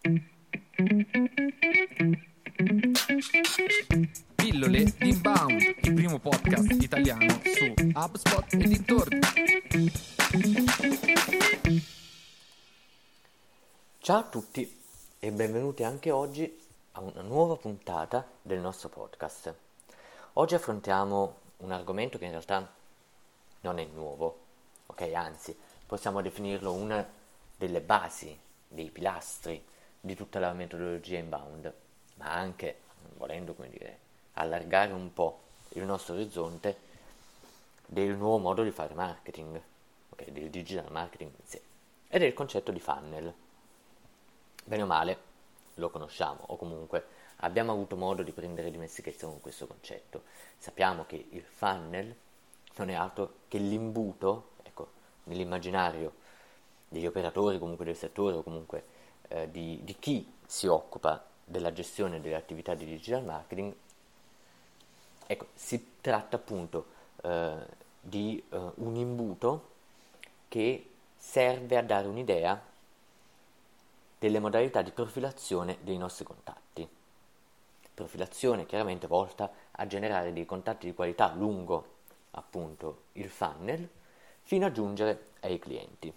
Pillole di Inbound, il primo podcast italiano su HubSpot e dintorni. Ciao a tutti e benvenuti anche oggi a una nuova puntata del nostro podcast. Oggi affrontiamo un argomento che in realtà non è nuovo, ok? Anzi, possiamo definirlo una delle basi, dei pilastri di tutta la metodologia Inbound, ma anche, volendo, allargare un po' il nostro orizzonte del nuovo modo di fare marketing, ok? Del digital marketing in sé, ed è il concetto di funnel. Bene o male lo conosciamo, o comunque abbiamo avuto modo di prendere dimestichezza con questo concetto. Sappiamo che il funnel non è altro che l'imbuto, nell'immaginario degli operatori comunque del settore o comunque di chi si occupa della gestione delle attività di digital marketing. Si tratta appunto di un imbuto che serve a dare un'idea delle modalità di profilazione dei nostri contatti. Profilazione chiaramente volta a generare dei contatti di qualità lungo appunto il funnel fino a giungere ai clienti.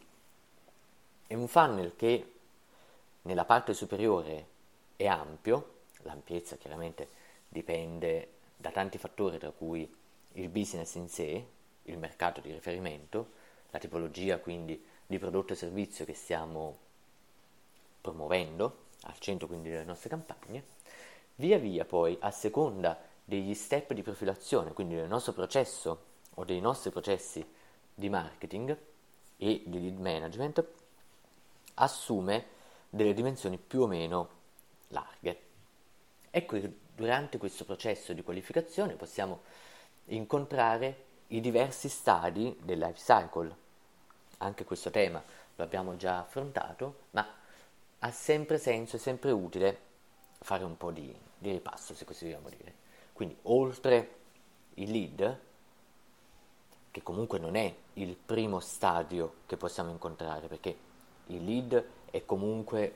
È un funnel che nella parte superiore è ampio, l'ampiezza chiaramente dipende da tanti fattori, tra cui il business in sé, il mercato di riferimento, la tipologia quindi di prodotto e servizio che stiamo promuovendo al centro quindi delle nostre campagne. Via via poi, a seconda degli step di profilazione, quindi del nostro processo o dei nostri processi di marketing e di lead management, assume delle dimensioni più o meno larghe. Ecco che durante questo processo di qualificazione possiamo incontrare i diversi stadi del life cycle. Anche questo tema lo abbiamo già affrontato, ma ha sempre senso, è sempre utile fare un po' di ripasso, se così vogliamo dire. Quindi, oltre il lead, che comunque non è il primo stadio che possiamo incontrare, perché il lead è comunque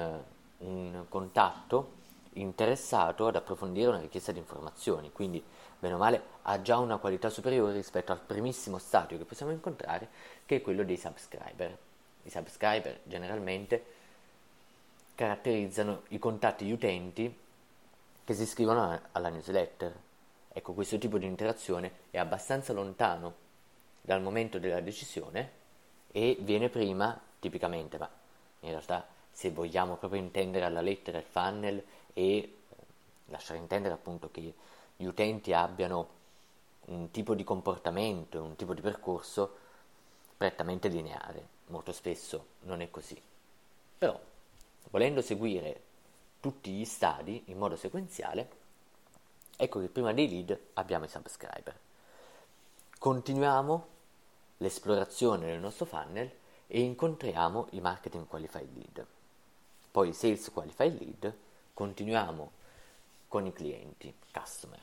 un contatto interessato ad approfondire una richiesta di informazioni, quindi bene o male ha già una qualità superiore rispetto al primissimo stadio che possiamo incontrare, che è quello dei subscriber. I subscriber generalmente caratterizzano i contatti di utenti che si iscrivono alla newsletter. Ecco, questo tipo di interazione è abbastanza lontano dal momento della decisione e viene prima, tipicamente, ma in realtà se vogliamo proprio intendere alla lettera il funnel e lasciare intendere appunto che gli utenti abbiano un tipo di comportamento, un tipo di percorso prettamente lineare. Molto spesso non è così. Però, volendo seguire tutti gli stadi in modo sequenziale, ecco che prima dei lead abbiamo i subscriber. Continuiamo l'esplorazione del nostro funnel e incontriamo i marketing qualified lead. Poi i sales qualified lead, continuiamo con i clienti, customer.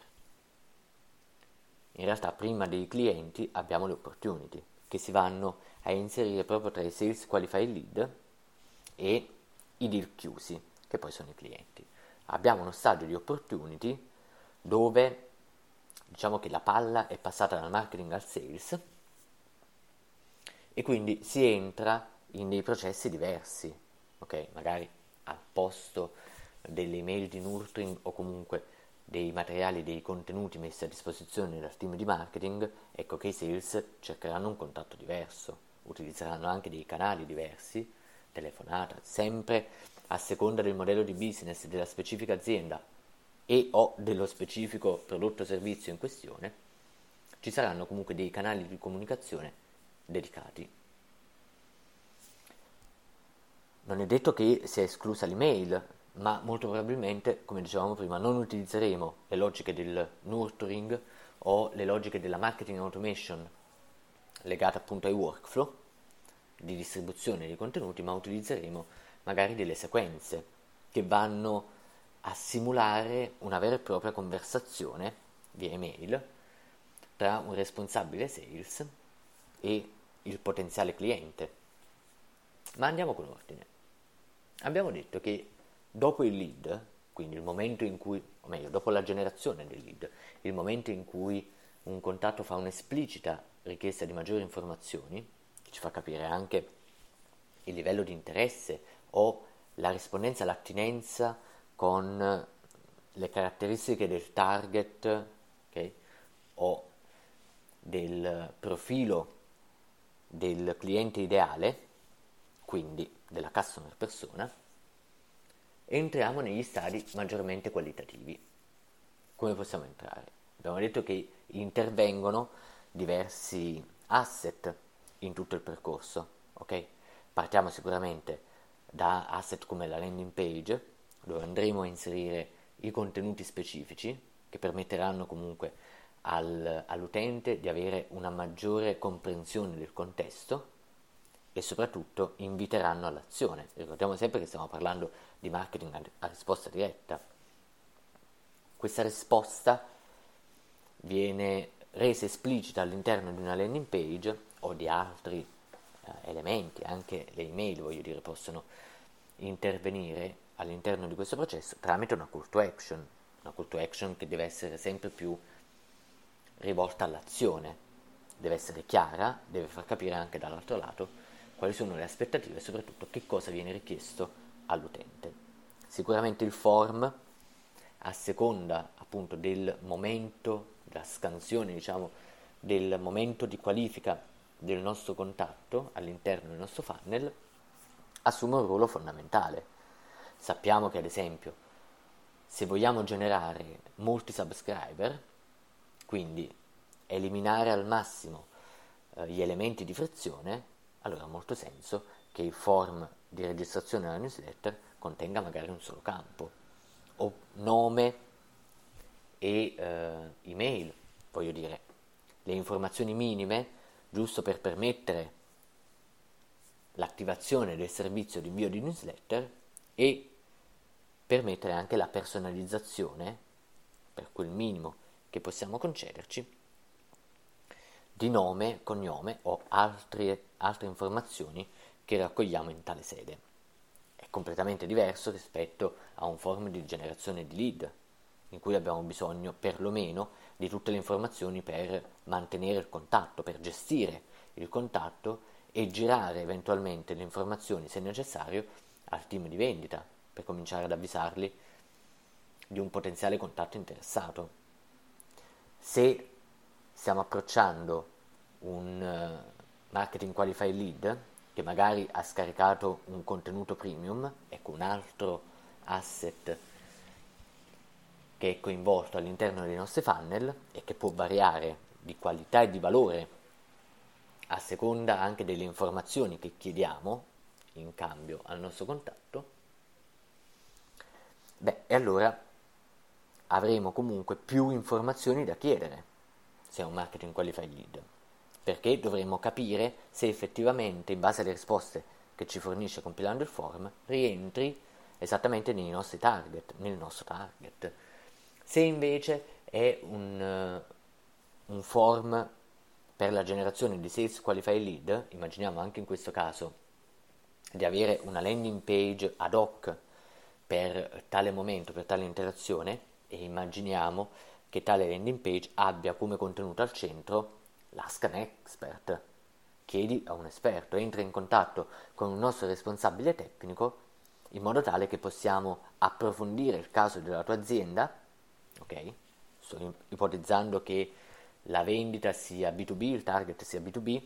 In realtà prima dei clienti abbiamo le opportunity che si vanno a inserire proprio tra i sales qualified lead e i deal chiusi, che poi sono i clienti. Abbiamo uno stadio di opportunity dove diciamo che la palla è passata dal marketing al sales e quindi si entra in dei processi diversi, ok? Magari al posto delle email di nurturing o comunque dei materiali, dei contenuti messi a disposizione dal team di marketing, ecco che i sales cercheranno un contatto diverso, utilizzeranno anche dei canali diversi, telefonata, sempre a seconda del modello di business della specifica azienda e o dello specifico prodotto o servizio in questione, ci saranno comunque dei canali di comunicazione dedicati. Non è detto che sia esclusa l'email, ma molto probabilmente, come dicevamo prima, non utilizzeremo le logiche del nurturing o le logiche della marketing automation legate appunto ai workflow di distribuzione dei contenuti, ma utilizzeremo magari delle sequenze che vanno a simulare una vera e propria conversazione via email tra un responsabile sales e il potenziale cliente. Ma andiamo con ordine. Abbiamo detto che dopo il lead, quindi il momento in cui, o meglio, dopo la generazione del lead, il momento in cui un contatto fa un'esplicita richiesta di maggiori informazioni, che ci fa capire anche il livello di interesse o la rispondenza, l'attinenza con le caratteristiche del target, okay, o del profilo del cliente ideale, quindi della customer persona, entriamo negli stadi maggiormente qualitativi. Come possiamo entrare? Abbiamo detto che intervengono diversi asset in tutto il percorso, ok? Partiamo sicuramente da asset come la landing page, dove andremo a inserire i contenuti specifici che permetteranno comunque all'utente di avere una maggiore comprensione del contesto e soprattutto inviteranno all'azione. Ricordiamo sempre che stiamo parlando di marketing a risposta diretta. Questa risposta viene resa esplicita all'interno di una landing page o di altri elementi, anche le email, voglio dire, possono intervenire all'interno di questo processo tramite una call to action che deve essere sempre più rivolta all'azione, deve essere chiara, deve far capire anche dall'altro lato quali sono le aspettative e soprattutto che cosa viene richiesto all'utente. Sicuramente il form, a seconda appunto del momento, della scansione, diciamo, del momento di qualifica del nostro contatto all'interno del nostro funnel, assume un ruolo fondamentale. Sappiamo che ad esempio se vogliamo generare molti subscriber, quindi eliminare al massimo gli elementi di frizione, allora ha molto senso che il form di registrazione alla newsletter contenga magari un solo campo, o nome e email, voglio dire, le informazioni minime, giusto per permettere l'attivazione del servizio di invio di newsletter e permettere anche la personalizzazione, per quel minimo che possiamo concederci, di nome, cognome o altre informazioni che raccogliamo in tale sede. È completamente diverso rispetto a un form di generazione di lead, in cui abbiamo bisogno perlomeno di tutte le informazioni per mantenere il contatto, per gestire il contatto e girare eventualmente le informazioni, se necessario, al team di vendita, per cominciare ad avvisarli di un potenziale contatto interessato. Se stiamo approcciando un marketing qualified lead che magari ha scaricato un contenuto premium, ecco un altro asset che è coinvolto all'interno dei nostri funnel e che può variare di qualità e di valore a seconda anche delle informazioni che chiediamo in cambio al nostro contatto, e allora avremo comunque più informazioni da chiedere se è un marketing qualified lead, perché dovremo capire se effettivamente, in base alle risposte che ci fornisce compilando il form, rientri esattamente nei nostri target, nel nostro target. Se invece è un form per la generazione di sales qualified lead, immaginiamo anche in questo caso di avere una landing page ad hoc per tale momento, per tale interazione, e immaginiamo che tale landing page abbia come contenuto al centro l'Ask an Expert. Chiedi a un esperto, entra in contatto con un nostro responsabile tecnico in modo tale che possiamo approfondire il caso della tua azienda, ok? Sto ipotizzando che la vendita sia B2B, il target sia B2B,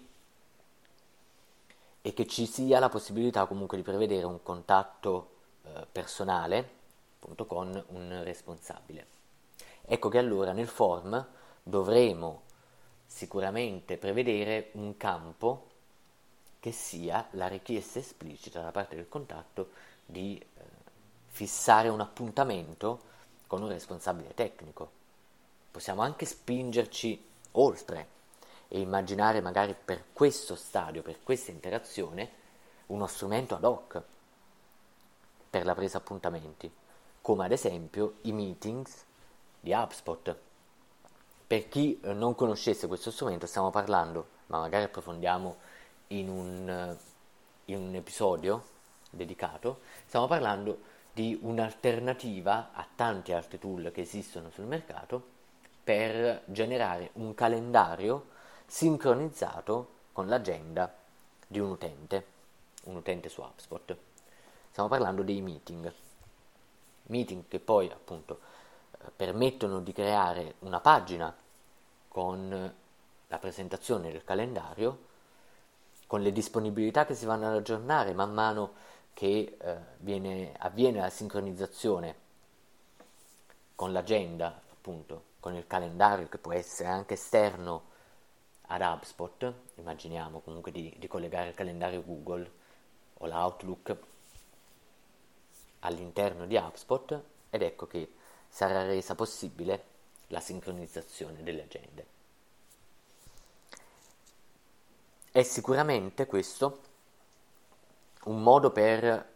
e che ci sia la possibilità comunque di prevedere un contatto personale appunto con un responsabile. Ecco che allora nel form dovremo sicuramente prevedere un campo che sia la richiesta esplicita da parte del contatto di fissare un appuntamento con un responsabile tecnico. Possiamo anche spingerci oltre e immaginare magari per questo stadio, per questa interazione, uno strumento ad hoc per la presa appuntamenti, come ad esempio i meetings di HubSpot. Per chi non conoscesse questo strumento, stiamo parlando, ma magari approfondiamo in un episodio dedicato, stiamo parlando di un'alternativa a tanti altri tool che esistono sul mercato per generare un calendario sincronizzato con l'agenda di un utente su HubSpot. Stiamo parlando dei meeting che poi appunto permettono di creare una pagina con la presentazione del calendario, con le disponibilità che si vanno ad aggiornare man mano che avviene la sincronizzazione con l'agenda, appunto, con il calendario che può essere anche esterno ad HubSpot. Immaginiamo comunque di collegare il calendario Google o l'Outlook all'interno di HubSpot, ed ecco che sarà resa possibile la sincronizzazione delle agende. È sicuramente questo un modo per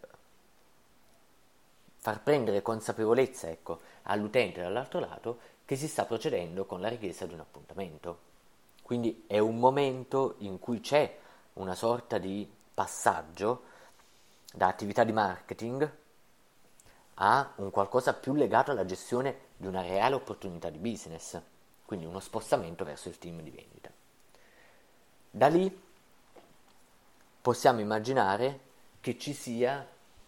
far prendere consapevolezza, ecco, all'utente dall'altro lato che si sta procedendo con la richiesta di un appuntamento. Quindi è un momento in cui c'è una sorta di passaggio da attività di marketing a un qualcosa più legato alla gestione di una reale opportunità di business, quindi uno spostamento verso il team di vendita. Da lì possiamo immaginare che ci sia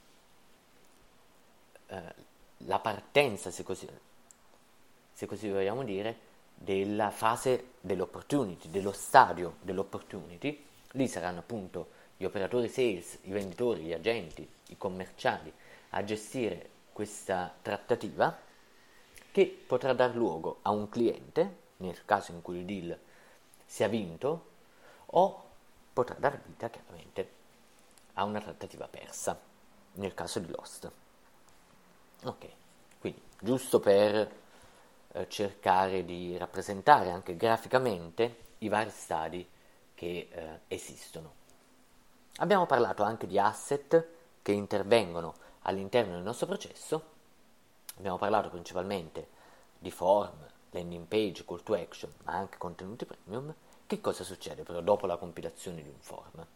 la partenza, se così vogliamo dire, della fase dell'opportunity, dello stadio dell'opportunity. Lì saranno appunto gli operatori sales, i venditori, gli agenti, i commerciali a gestire questa trattativa, che potrà dar luogo a un cliente nel caso in cui il deal sia vinto, o potrà dar vita chiaramente a una trattativa persa nel caso di lost. Ok, quindi giusto per cercare di rappresentare anche graficamente i vari stadi che esistono. Abbiamo parlato anche di asset che intervengono all'interno del nostro processo. Abbiamo parlato principalmente di form, landing page, call to action, ma anche contenuti premium. Che cosa succede però dopo la compilazione di un form?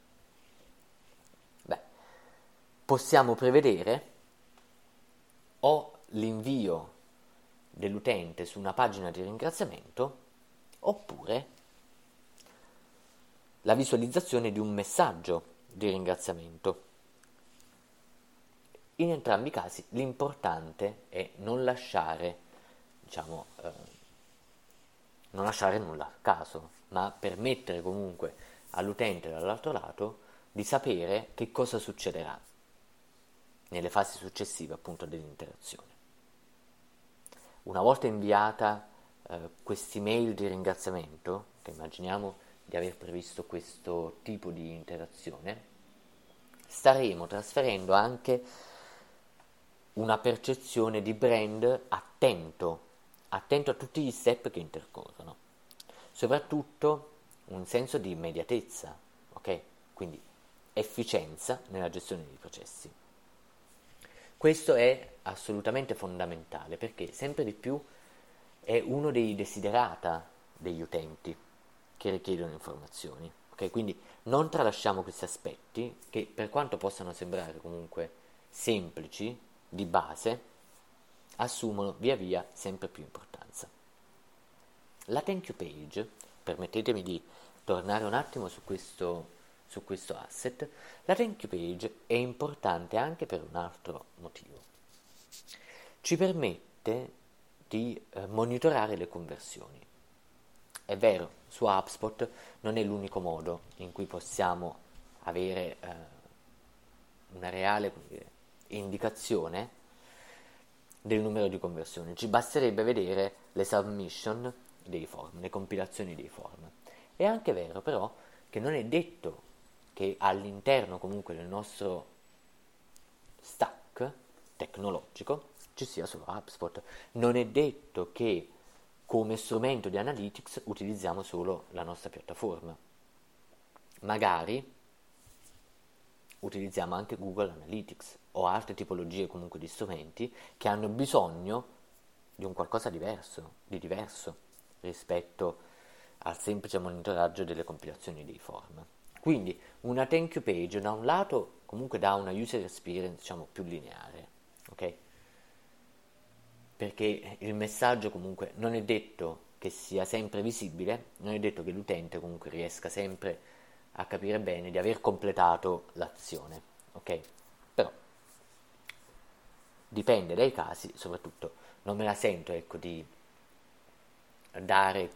Beh, possiamo prevedere o l'invio dell'utente su una pagina di ringraziamento, oppure la visualizzazione di un messaggio di ringraziamento. In entrambi i casi l'importante è non lasciare nulla a caso, ma permettere comunque all'utente dall'altro lato di sapere che cosa succederà nelle fasi successive appunto dell'interazione. Una volta inviata quest'email di ringraziamento, che immaginiamo di aver previsto questo tipo di interazione, staremo trasferendo anche una percezione di brand attento a tutti gli step che intercorrono, soprattutto un senso di immediatezza, ok? Quindi efficienza nella gestione dei processi. Questo è assolutamente fondamentale, perché sempre di più è uno dei desiderata degli utenti che richiedono informazioni, ok? Quindi non tralasciamo questi aspetti che, per quanto possano sembrare comunque semplici di base, assumono via via sempre più importanza. La thank you page, permettetemi di tornare un attimo su questo asset. La thank you page è importante anche per un altro motivo. Ci permette di monitorare le conversioni. È vero, su HubSpot non è l'unico modo in cui possiamo avere una reale indicazione del numero di conversioni. Ci basterebbe vedere le submission dei form, le compilazioni dei form. È anche vero però che non è detto che all'interno comunque del nostro stack tecnologico ci sia solo HubSpot. Non è detto che come strumento di analytics utilizziamo solo la nostra piattaforma. Magari utilizziamo anche Google Analytics o altre tipologie comunque di strumenti che hanno bisogno di un qualcosa di diverso rispetto al semplice monitoraggio delle compilazioni dei form. Quindi una thank you page da un lato comunque dà una user experience più lineare, ok? Perché il messaggio comunque non è detto che sia sempre visibile, non è detto che l'utente comunque riesca sempre a capire bene di aver completato l'azione, ok? Però dipende dai casi, soprattutto non me la sento, ecco, di dare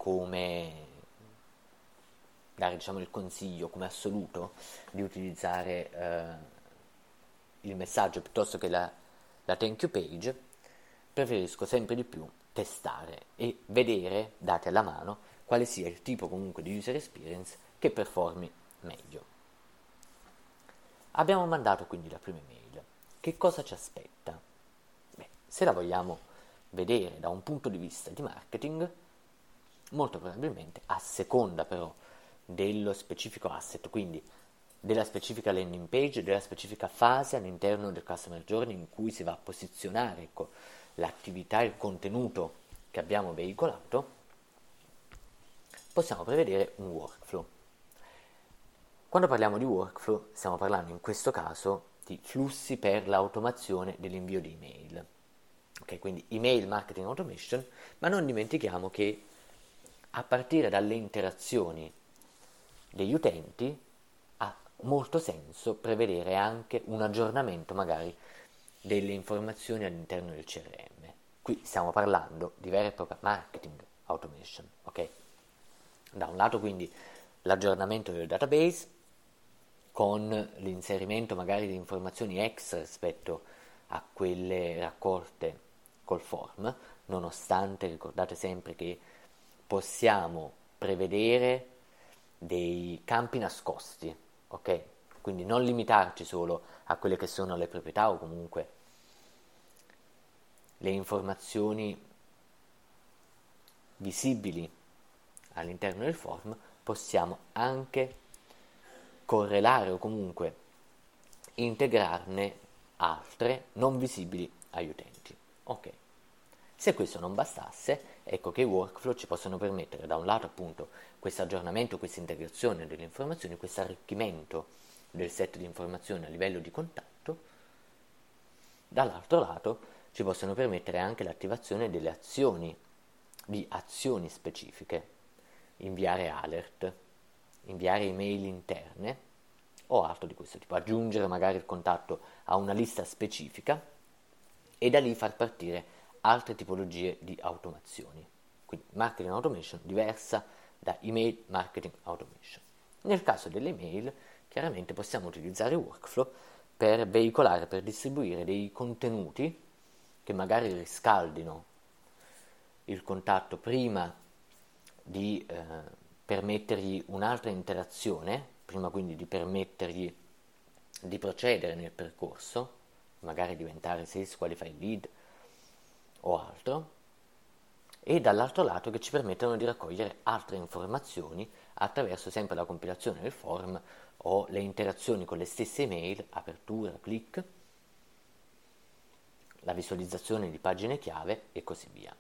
diciamo il consiglio come assoluto di utilizzare il messaggio piuttosto che la thank you page. Preferisco sempre di più testare e vedere, dati alla mano, quale sia il tipo comunque di user experience che performi meglio. Abbiamo mandato quindi la prima email. Che cosa ci aspetta? Beh, se la vogliamo vedere da un punto di vista di marketing, molto probabilmente a seconda però dello specifico asset, quindi della specifica landing page, della specifica fase all'interno del customer journey in cui si va a posizionare, ecco, l'attività, il contenuto che abbiamo veicolato, possiamo prevedere un workflow. Quando parliamo di workflow stiamo parlando in questo caso di flussi per l'automazione dell'invio di email. Ok, quindi email marketing automation, ma non dimentichiamo che a partire dalle interazioni degli utenti ha molto senso prevedere anche un aggiornamento magari delle informazioni all'interno del CRM. Qui stiamo parlando di vera e propria marketing automation, ok? Da un lato quindi l'aggiornamento del database con l'inserimento magari di informazioni extra rispetto a quelle raccolte col form, nonostante ricordate sempre che possiamo prevedere dei campi nascosti, ok? Quindi non limitarci solo a quelle che sono le proprietà o comunque le informazioni visibili all'interno del form, possiamo anche correlare o comunque integrarne altre non visibili agli utenti. Ok. Se questo non bastasse, ecco che i workflow ci possono permettere da un lato appunto questo aggiornamento, questa integrazione delle informazioni, questo arricchimento del set di informazioni a livello di contatto, dall'altro lato ci possono permettere anche l'attivazione delle azioni, di azioni specifiche, inviare alert, inviare email interne o altro di questo tipo, aggiungere magari il contatto a una lista specifica e da lì far partire altre tipologie di automazioni. Quindi marketing automation diversa da email marketing automation. Nel caso delle email, chiaramente possiamo utilizzare workflow per veicolare, per distribuire dei contenuti che magari riscaldino il contatto prima di permettergli un'altra interazione, prima quindi di permettergli di procedere nel percorso, magari diventare sales qualified lead o altro, e dall'altro lato che ci permettono di raccogliere altre informazioni attraverso sempre la compilazione del form o le interazioni con le stesse email, apertura, click, la visualizzazione di pagine chiave e così via.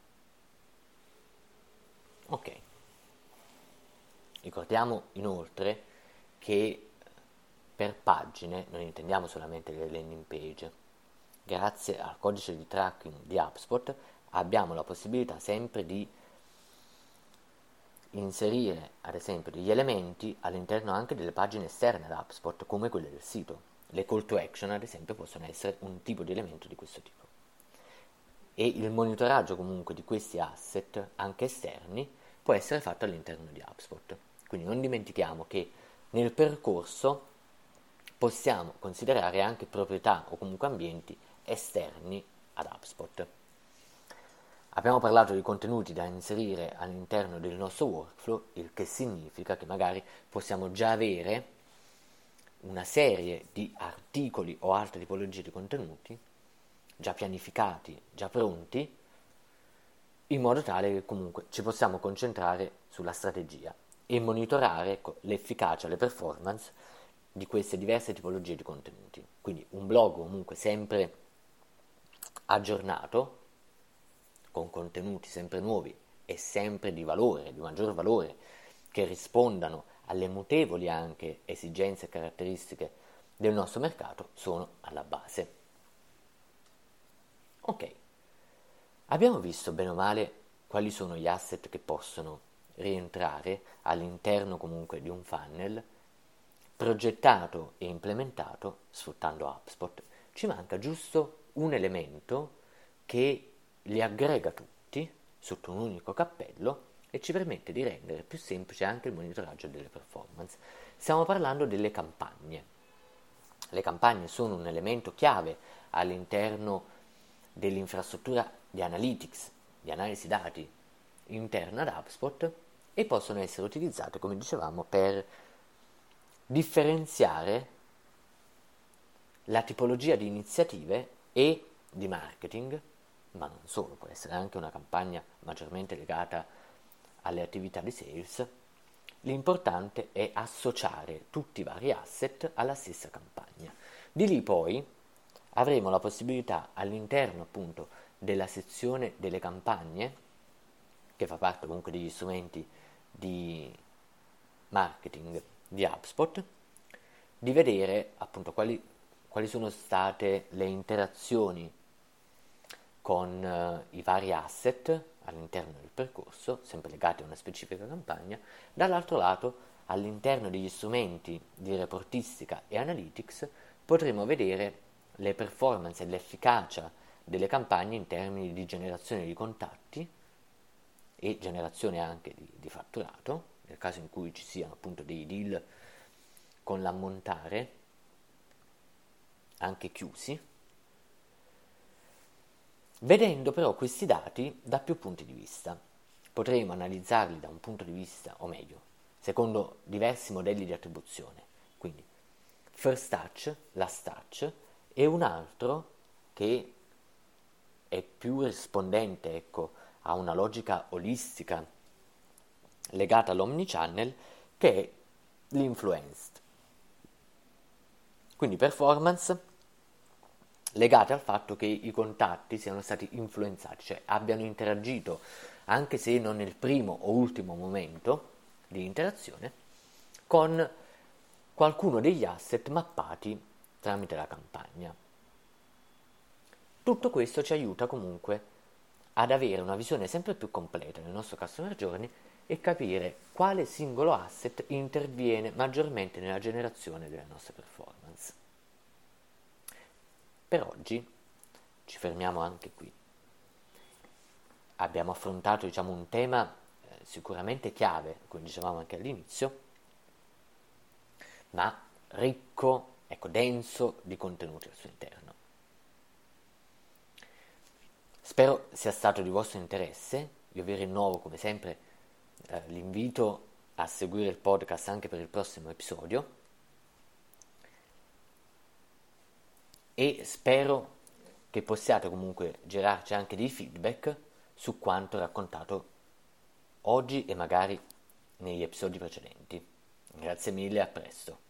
Ok. Ricordiamo inoltre che per pagine non intendiamo solamente le landing page. Grazie al codice di tracking di HubSpot abbiamo la possibilità sempre di inserire ad esempio degli elementi all'interno anche delle pagine esterne ad HubSpot come quelle del sito. Le call to action ad esempio possono essere un tipo di elemento di questo tipo. E il monitoraggio comunque di questi asset anche esterni può essere fatto all'interno di HubSpot. Quindi non dimentichiamo che nel percorso possiamo considerare anche proprietà o comunque ambienti esterni ad HubSpot. Abbiamo parlato di contenuti da inserire all'interno del nostro workflow, il che significa che magari possiamo già avere una serie di articoli o altre tipologie di contenuti già pianificati, già pronti, in modo tale che comunque ci possiamo concentrare sulla strategia e monitorare, ecco, l'efficacia, le performance di queste diverse tipologie di contenuti. Quindi un blog comunque sempre aggiornato, con contenuti sempre nuovi e sempre di valore, di maggior valore, che rispondano alle mutevoli anche esigenze e caratteristiche del nostro mercato, sono alla base. Ok, abbiamo visto bene o male quali sono gli asset che possono rientrare all'interno comunque di un funnel progettato e implementato sfruttando HubSpot. Ci manca giusto un elemento che li aggrega tutti sotto un unico cappello e ci permette di rendere più semplice anche il monitoraggio delle performance. Stiamo parlando delle campagne. Le campagne sono un elemento chiave all'interno dell'infrastruttura di analytics, di analisi dati interna ad HubSpot e possono essere utilizzate, come dicevamo, per differenziare la tipologia di iniziative e di marketing, ma non solo, può essere anche una campagna maggiormente legata alle attività di sales. L'importante è associare tutti i vari asset alla stessa campagna. Di lì poi avremo la possibilità all'interno appunto della sezione delle campagne, che fa parte comunque degli strumenti di marketing di HubSpot, di vedere appunto quali sono state le interazioni con i vari asset all'interno del percorso, sempre legati a una specifica campagna. Dall'altro lato, all'interno degli strumenti di reportistica e analytics, potremo vedere le performance e l'efficacia delle campagne in termini di generazione di contatti e generazione anche di fatturato, nel caso in cui ci siano appunto dei deal con l'ammontare anche chiusi, vedendo però questi dati da più punti di vista. Potremo analizzarli da un punto di vista, o meglio, secondo diversi modelli di attribuzione, quindi first touch, last touch, e un altro che è più rispondente, ecco, a una logica olistica legata all'omnichannel, che è l'influenced. Quindi performance legate al fatto che i contatti siano stati influenzati, cioè abbiano interagito, anche se non nel primo o ultimo momento di interazione, con qualcuno degli asset mappati tramite la campagna. Tutto questo ci aiuta comunque ad avere una visione sempre più completa del nostro customer journey e capire quale singolo asset interviene maggiormente nella generazione delle nostre performance. Per oggi ci fermiamo anche qui. Abbiamo affrontato, un tema sicuramente chiave, come dicevamo anche all'inizio, ma ricco, denso di contenuti al suo interno. Spero sia stato di vostro interesse. Io vi rinnovo come sempre l'invito a seguire il podcast anche per il prossimo episodio e spero che possiate comunque girarci anche dei feedback su quanto raccontato oggi e magari negli episodi precedenti. Grazie mille, a presto.